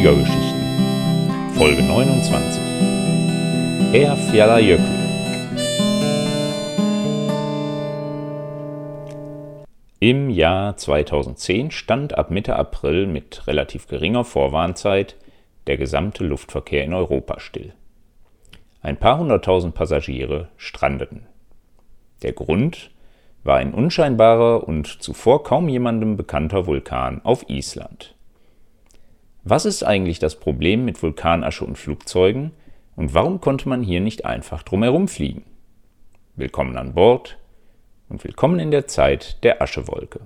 Fliegergeschichten, Folge 29. Eyjafjallajökull. Im Jahr 2010 stand ab Mitte April mit relativ geringer Vorwarnzeit der gesamte Luftverkehr in Europa still. Ein paar hunderttausend Passagiere strandeten. Der Grund war ein unscheinbarer und zuvor kaum jemandem bekannter Vulkan auf Island. Was ist eigentlich das Problem mit Vulkanasche und Flugzeugen und warum konnte man hier nicht einfach drumherum fliegen? Willkommen an Bord und willkommen in der Zeit der Aschewolke.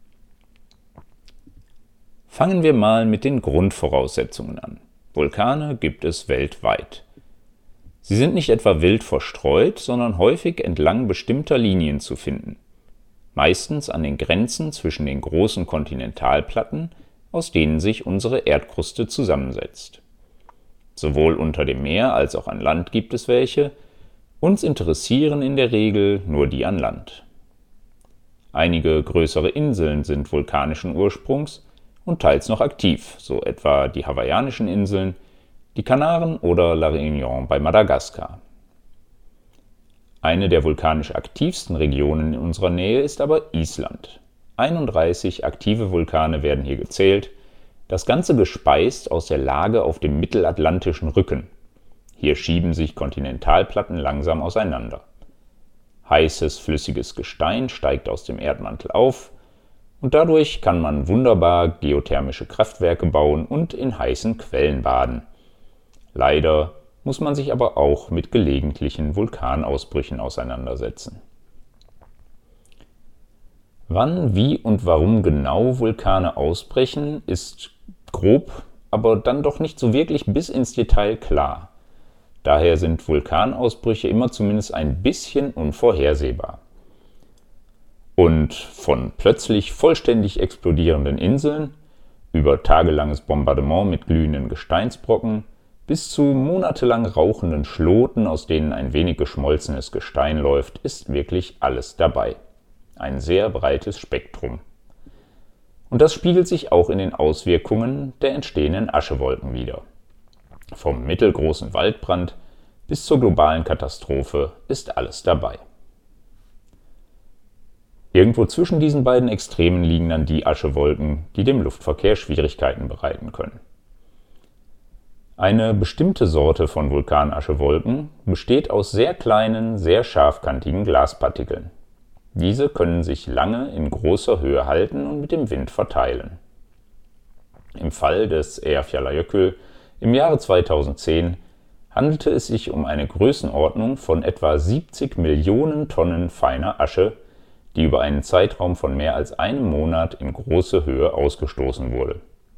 Fangen wir mal mit den Grundvoraussetzungen an. Vulkane gibt es weltweit. Sie sind nicht etwa wild verstreut, sondern häufig entlang bestimmter Linien zu finden. Meistens an den Grenzen zwischen den großen Kontinentalplatten, aus denen sich unsere Erdkruste zusammensetzt. Sowohl unter dem Meer als auch an Land gibt es welche. Uns interessieren in der Regel nur die an Land. Einige größere Inseln sind vulkanischen Ursprungs und teils noch aktiv, so etwa die Hawaiianischen Inseln, die Kanaren oder La Réunion bei Madagaskar. Eine der vulkanisch aktivsten Regionen in unserer Nähe ist aber Island. 31 aktive Vulkane werden hier gezählt, das Ganze gespeist aus der Lage auf dem mittelatlantischen Rücken. Hier schieben sich Kontinentalplatten langsam auseinander. Heißes, flüssiges Gestein steigt aus dem Erdmantel auf und dadurch kann man wunderbar geothermische Kraftwerke bauen und in heißen Quellen baden. Leider muss man sich aber auch mit gelegentlichen Vulkanausbrüchen auseinandersetzen. Wann, wie und warum genau Vulkane ausbrechen, ist grob, aber dann doch nicht so wirklich bis ins Detail klar. Daher sind Vulkanausbrüche immer zumindest ein bisschen unvorhersehbar. Und von plötzlich vollständig explodierenden Inseln, über tagelanges Bombardement mit glühenden Gesteinsbrocken, bis zu monatelang rauchenden Schloten, aus denen ein wenig geschmolzenes Gestein läuft, ist wirklich alles dabei. Ein sehr breites Spektrum. Und das spiegelt sich auch in den Auswirkungen der entstehenden Aschewolken wider. Vom mittelgroßen Waldbrand bis zur globalen Katastrophe ist alles dabei. Irgendwo zwischen diesen beiden Extremen liegen dann die Aschewolken, die dem Luftverkehr Schwierigkeiten bereiten können. Eine bestimmte Sorte von Vulkanaschewolken besteht aus sehr kleinen, sehr scharfkantigen Glaspartikeln. Diese können sich lange in großer Höhe halten und mit dem Wind verteilen. Im Fall des Eyjafjallajökull im Jahre 2010 handelte es sich um eine Größenordnung von etwa 70 Millionen Tonnen feiner Asche, die über einen Zeitraum von mehr als einem Monat in große Höhe ausgestoßen wurde.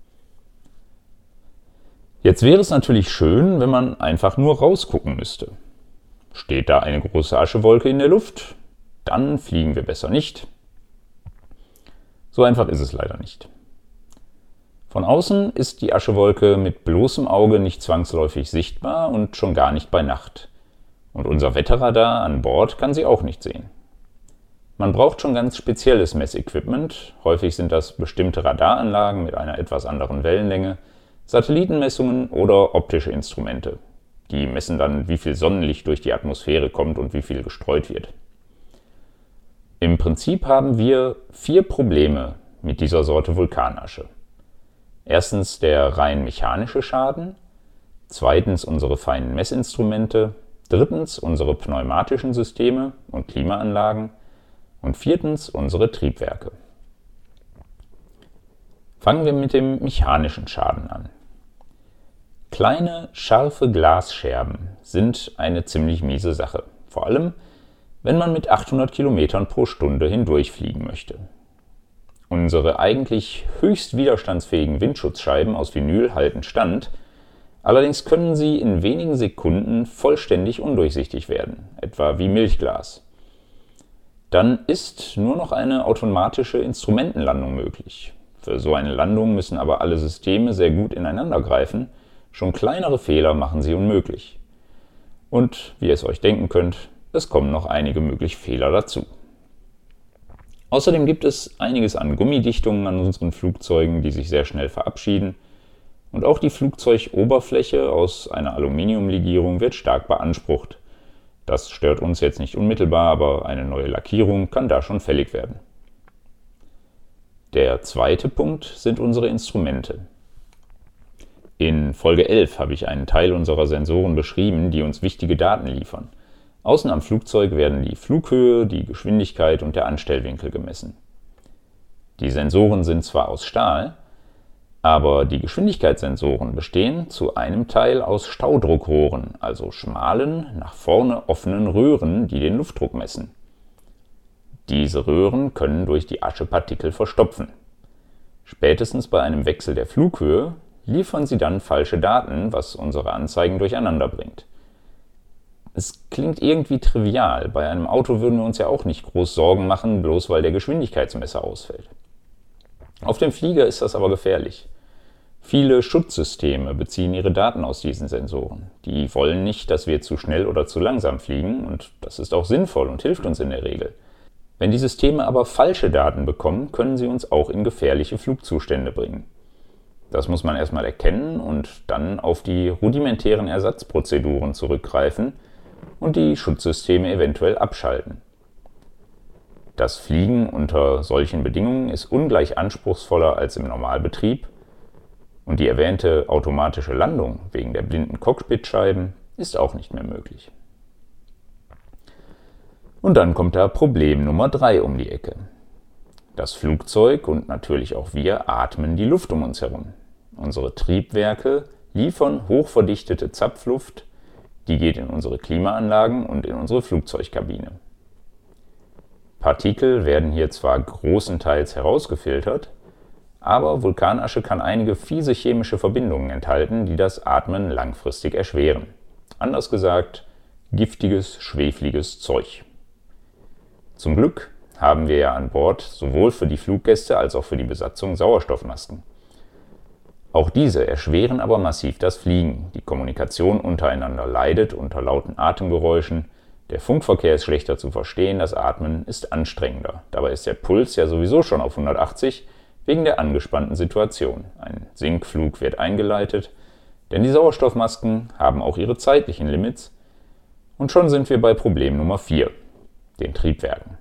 Jetzt wäre es natürlich schön, wenn man einfach nur rausgucken müsste. Steht da eine große Aschewolke in der Luft? Dann fliegen wir besser nicht. So einfach ist es leider nicht. Von außen ist die Aschewolke mit bloßem Auge nicht zwangsläufig sichtbar und schon gar nicht bei Nacht. Und unser Wetterradar an Bord kann sie auch nicht sehen. Man braucht schon ganz spezielles Messequipment, häufig sind das bestimmte Radaranlagen mit einer etwas anderen Wellenlänge, Satellitenmessungen oder optische Instrumente. Die messen dann, wie viel Sonnenlicht durch die Atmosphäre kommt und wie viel gestreut wird. Im Prinzip haben wir 4 Probleme mit dieser Sorte Vulkanasche. Erstens der rein mechanische Schaden, zweitens unsere feinen Messinstrumente, drittens unsere pneumatischen Systeme und Klimaanlagen und viertens unsere Triebwerke. Fangen wir mit dem mechanischen Schaden an. Kleine, scharfe Glasscherben sind eine ziemlich miese Sache, vor allem wenn man mit 800 Kilometern pro Stunde hindurchfliegen möchte. Unsere eigentlich höchst widerstandsfähigen Windschutzscheiben aus Vinyl halten stand, allerdings können sie in wenigen Sekunden vollständig undurchsichtig werden, etwa wie Milchglas. Dann ist nur noch eine automatische Instrumentenlandung möglich. Für so eine Landung müssen aber alle Systeme sehr gut ineinander greifen, schon kleinere Fehler machen sie unmöglich. Und wie ihr es euch denken könnt, es kommen noch einige mögliche Fehler dazu. Außerdem gibt es einiges an Gummidichtungen an unseren Flugzeugen, die sich sehr schnell verabschieden Und auch die Flugzeugoberfläche aus einer Aluminiumlegierung wird stark beansprucht. Das stört uns jetzt nicht unmittelbar, aber eine neue Lackierung kann da schon fällig werden. Der zweite Punkt sind unsere Instrumente. In Folge 11 habe ich einen Teil unserer Sensoren beschrieben, die uns wichtige Daten liefern. Außen am Flugzeug werden die Flughöhe, die Geschwindigkeit und der Anstellwinkel gemessen. Die Sensoren sind zwar aus Stahl, aber die Geschwindigkeitssensoren bestehen zu einem Teil aus Staudruckrohren, also schmalen, nach vorne offenen Röhren, die den Luftdruck messen. Diese Röhren können durch die Aschepartikel verstopfen. Spätestens bei einem Wechsel der Flughöhe liefern sie dann falsche Daten, was unsere Anzeigen durcheinander bringt. Es klingt irgendwie trivial, bei einem Auto würden wir uns ja auch nicht groß Sorgen machen, bloß weil der Geschwindigkeitsmesser ausfällt. Auf dem Flieger ist das aber gefährlich. Viele Schutzsysteme beziehen ihre Daten aus diesen Sensoren. Die wollen nicht, dass wir zu schnell oder zu langsam fliegen, und das ist auch sinnvoll und hilft uns in der Regel. Wenn die Systeme aber falsche Daten bekommen, können sie uns auch in gefährliche Flugzustände bringen. Das muss man erstmal erkennen und dann auf die rudimentären Ersatzprozeduren zurückgreifen und die Schutzsysteme eventuell abschalten. Das Fliegen unter solchen Bedingungen ist ungleich anspruchsvoller als im Normalbetrieb, und die erwähnte automatische Landung wegen der blinden Cockpitscheiben ist auch nicht mehr möglich. Und dann kommt da Problem Nummer 3 um die Ecke. Das Flugzeug und natürlich auch wir atmen die Luft um uns herum. Unsere Triebwerke liefern hochverdichtete Zapfluft, die geht in unsere Klimaanlagen und in unsere Flugzeugkabine. Partikel werden hier zwar großenteils herausgefiltert, aber Vulkanasche kann einige fiese chemische Verbindungen enthalten, die das Atmen langfristig erschweren. Anders gesagt, giftiges, schwefliges Zeug. Zum Glück haben wir ja an Bord sowohl für die Fluggäste als auch für die Besatzung Sauerstoffmasken. Auch diese erschweren aber massiv das Fliegen. Die Kommunikation untereinander leidet unter lauten Atemgeräuschen, der Funkverkehr ist schlechter zu verstehen, das Atmen ist anstrengender. Dabei ist der Puls ja sowieso schon auf 180 wegen der angespannten Situation. Ein Sinkflug wird eingeleitet, denn die Sauerstoffmasken haben auch ihre zeitlichen Limits. Und schon sind wir bei Problem Nummer 4, den Triebwerken.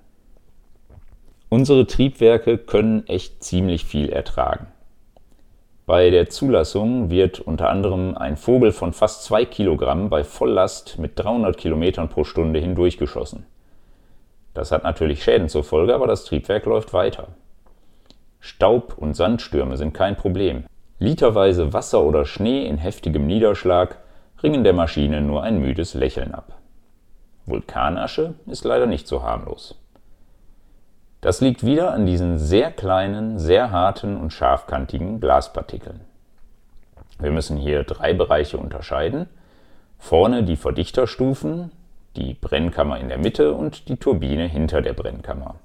Unsere Triebwerke können echt ziemlich viel ertragen. Bei der Zulassung wird unter anderem ein Vogel von fast 2 Kilogramm bei Volllast mit 300 Kilometern pro Stunde hindurchgeschossen. Das hat natürlich Schäden zur Folge, aber das Triebwerk läuft weiter. Staub- und Sandstürme sind kein Problem. Literweise Wasser oder Schnee in heftigem Niederschlag ringen der Maschine nur ein müdes Lächeln ab. Vulkanasche ist leider nicht so harmlos. Das liegt wieder an diesen sehr kleinen, sehr harten und scharfkantigen Glaspartikeln. Wir müssen hier 3 Bereiche unterscheiden. Vorne die Verdichterstufen, die Brennkammer in der Mitte und die Turbine hinter der Brennkammer.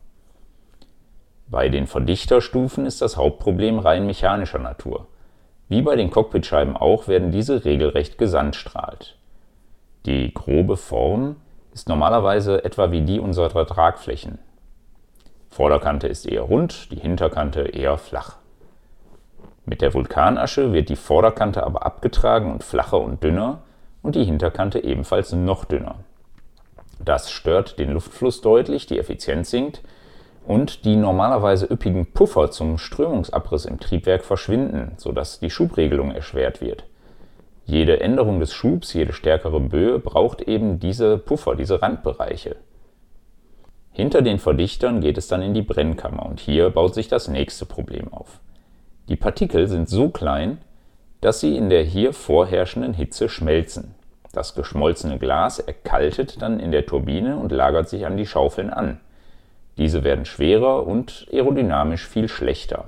Bei den Verdichterstufen ist das Hauptproblem rein mechanischer Natur. Wie bei den Cockpitscheiben auch werden diese regelrecht gesandstrahlt. Die grobe Form ist normalerweise etwa wie die unserer Tragflächen. Vorderkante ist eher rund, die Hinterkante eher flach. Mit der Vulkanasche wird die Vorderkante aber abgetragen und flacher und dünner und die Hinterkante ebenfalls noch dünner. Das stört den Luftfluss deutlich, die Effizienz sinkt und die normalerweise üppigen Puffer zum Strömungsabriss im Triebwerk verschwinden, sodass die Schubregelung erschwert wird. Jede Änderung des Schubs, jede stärkere Böe braucht eben diese Puffer, diese Randbereiche. Hinter den Verdichtern geht es dann in die Brennkammer und hier baut sich das nächste Problem auf. Die Partikel sind so klein, dass sie in der hier vorherrschenden Hitze schmelzen. Das geschmolzene Glas erkaltet dann in der Turbine und lagert sich an die Schaufeln an. Diese werden schwerer und aerodynamisch viel schlechter.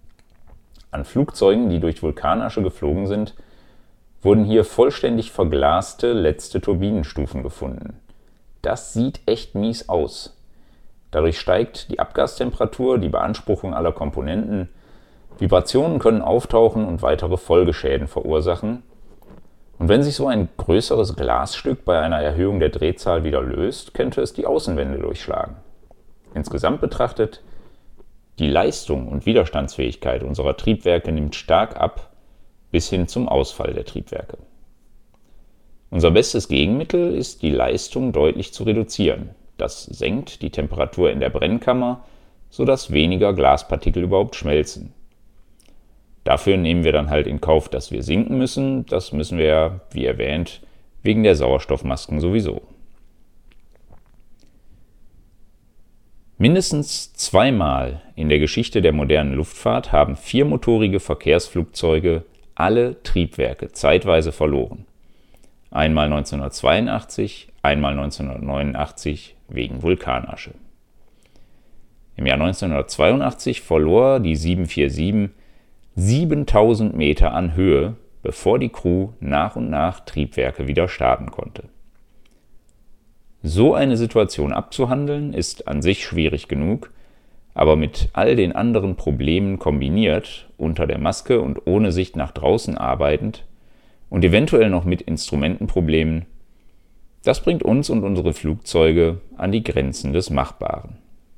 An Flugzeugen, die durch Vulkanasche geflogen sind, wurden hier vollständig verglaste letzte Turbinenstufen gefunden. Das sieht echt mies aus. Dadurch steigt die Abgastemperatur, die Beanspruchung aller Komponenten, Vibrationen können auftauchen und weitere Folgeschäden verursachen. Und wenn sich so ein größeres Glasstück bei einer Erhöhung der Drehzahl wieder löst, könnte es die Außenwände durchschlagen. Insgesamt betrachtet, die Leistung und Widerstandsfähigkeit unserer Triebwerke nimmt stark ab, bis hin zum Ausfall der Triebwerke. Unser bestes Gegenmittel ist, die Leistung deutlich zu reduzieren. Das senkt die Temperatur in der Brennkammer, sodass weniger Glaspartikel überhaupt schmelzen. Dafür nehmen wir dann halt in Kauf, dass wir sinken müssen. Das müssen wir ja, wie erwähnt, wegen der Sauerstoffmasken sowieso. Mindestens zweimal in der Geschichte der modernen Luftfahrt haben viermotorige Verkehrsflugzeuge alle Triebwerke zeitweise verloren. Einmal 1982, einmal 1989 wegen Vulkanasche. Im Jahr 1982 verlor die 747 7000 Meter an Höhe, bevor die Crew nach und nach Triebwerke wieder starten konnte. So eine Situation abzuhandeln ist an sich schwierig genug, aber mit all den anderen Problemen kombiniert, unter der Maske und ohne Sicht nach draußen arbeitend und eventuell noch mit Instrumentenproblemen, das bringt uns und unsere Flugzeuge an die Grenzen des Machbaren.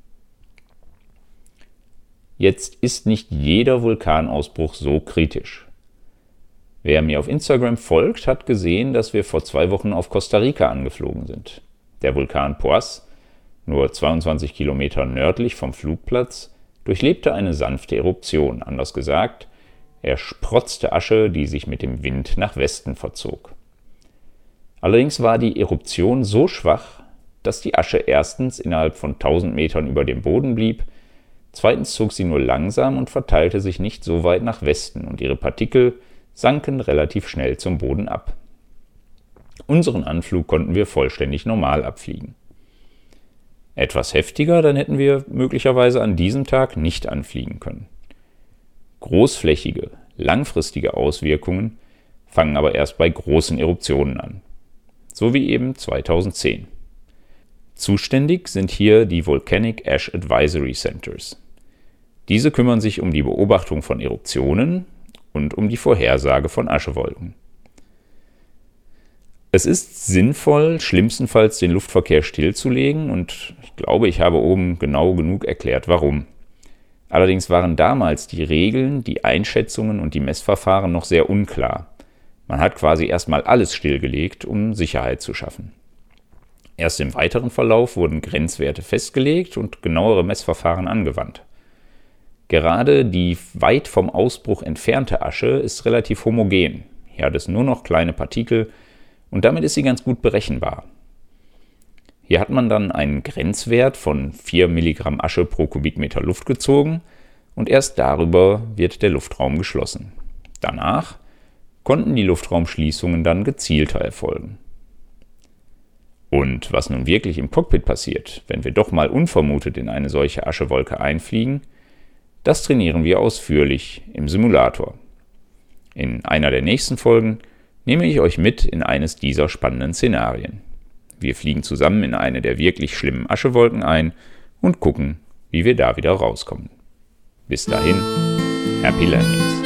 Jetzt ist nicht jeder Vulkanausbruch so kritisch. Wer mir auf Instagram folgt, hat gesehen, dass wir vor 2 Wochen auf Costa Rica angeflogen sind. Der Vulkan Poás, nur 22 Kilometer nördlich vom Flugplatz, durchlebte eine sanfte Eruption, anders gesagt, er sprotzte Asche, die sich mit dem Wind nach Westen verzog. Allerdings war die Eruption so schwach, dass die Asche erstens innerhalb von 1000 Metern über dem Boden blieb, zweitens zog sie nur langsam und verteilte sich nicht so weit nach Westen und ihre Partikel sanken relativ schnell zum Boden ab. Unseren Anflug konnten wir vollständig normal abfliegen. Etwas heftiger, dann hätten wir möglicherweise an diesem Tag nicht anfliegen können. Großflächige, langfristige Auswirkungen fangen aber erst bei großen Eruptionen an. So wie eben 2010. Zuständig sind hier die Volcanic Ash Advisory Centers. Diese kümmern sich um die Beobachtung von Eruptionen und um die Vorhersage von Aschewolken. Es ist sinnvoll, schlimmstenfalls den Luftverkehr stillzulegen und ich glaube, ich habe oben genau genug erklärt, warum. Allerdings waren damals die Regeln, die Einschätzungen und die Messverfahren noch sehr unklar. Man hat quasi erstmal alles stillgelegt, um Sicherheit zu schaffen. Erst im weiteren Verlauf wurden Grenzwerte festgelegt und genauere Messverfahren angewandt. Gerade die weit vom Ausbruch entfernte Asche ist relativ homogen. Hier hat es nur noch kleine Partikel und damit ist sie ganz gut berechenbar. Hier hat man dann einen Grenzwert von 4 Milligramm Asche pro Kubikmeter Luft gezogen und erst darüber wird der Luftraum geschlossen. Danach konnten die Luftraumschließungen dann gezielter erfolgen. Und was nun wirklich im Cockpit passiert, wenn wir doch mal unvermutet in eine solche Aschewolke einfliegen, das trainieren wir ausführlich im Simulator. In einer der nächsten Folgen nehme ich euch mit in eines dieser spannenden Szenarien. Wir fliegen zusammen in eine der wirklich schlimmen Aschewolken ein und gucken, wie wir da wieder rauskommen. Bis dahin, Happy Landings!